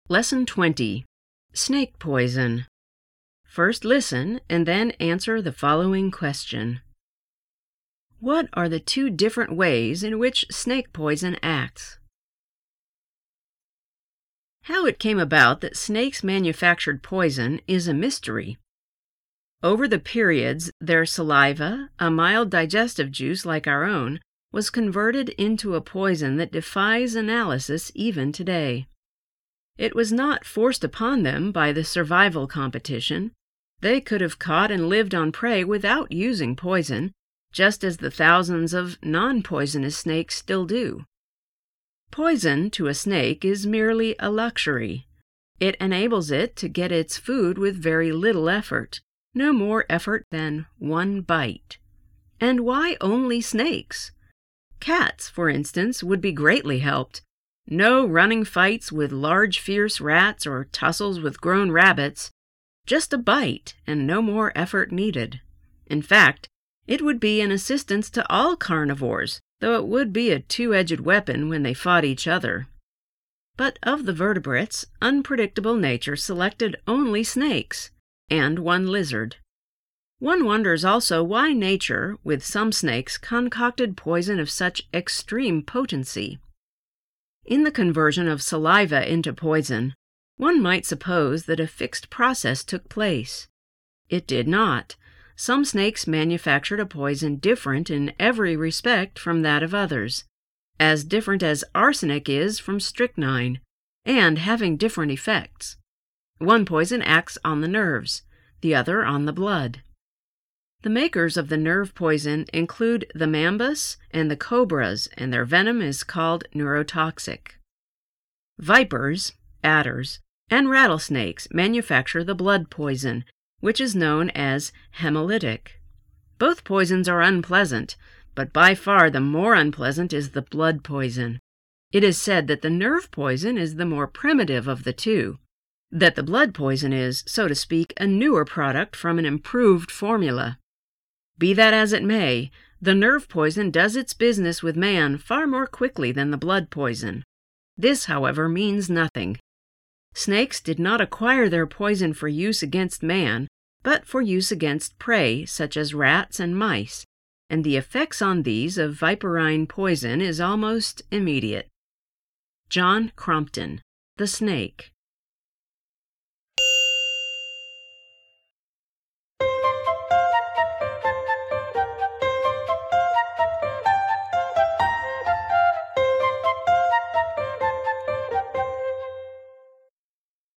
Lesson 20. Snake Poison. First listen and then answer the following question. What are the two different ways in which snake poison acts? How it came about that snakes manufactured poison is a mystery. Over the periods, their saliva, a mild digestive juice like our own, was converted into a poison that defies analysis even today. It was not forced upon them by the survival competition. They could have caught and lived on prey without using poison, just as the thousands of non-poisonous snakes still do. Poison to a snake is merely a luxury. It enables it to get its food with very little effort, no more effort than one bite. And why only snakes? Cats, for instance, would be greatly helped. No running fights with large fierce rats or tussles with grown rabbits. Just a bite and no more effort needed. In fact, it would be an assistance to all carnivores, though it would be a two-edged weapon when they fought each other. But of the vertebrates, unpredictable nature selected only snakes, and one lizard. One wonders also why nature, with some snakes, concocted poison of such extreme potency. In the conversion of saliva into poison, one might suppose that a fixed process took place. It did not. Some snakes manufactured a poison different in every respect from that of others, as different as arsenic is from strychnine, and having different effects. One poison acts on the nerves, the other on the blood. The makers of the nerve poison include the mambus and the cobras, and their venom is called neurotoxic. Vipers, adders, and rattlesnakes manufacture the blood poison, which is known as hemolytic. Both poisons are unpleasant, but by far the more unpleasant is the blood poison. It is said that the nerve poison is the more primitive of the two, that the blood poison is, so to speak, a newer product from an improved formula. Be that as it may, the nerve poison does its business with man far more quickly than the blood poison. This, however, means nothing. Snakes did not acquire their poison for use against man, but for use against prey such as rats and mice, and the effects on these of viperine poison is almost immediate. John Crompton, The Snake.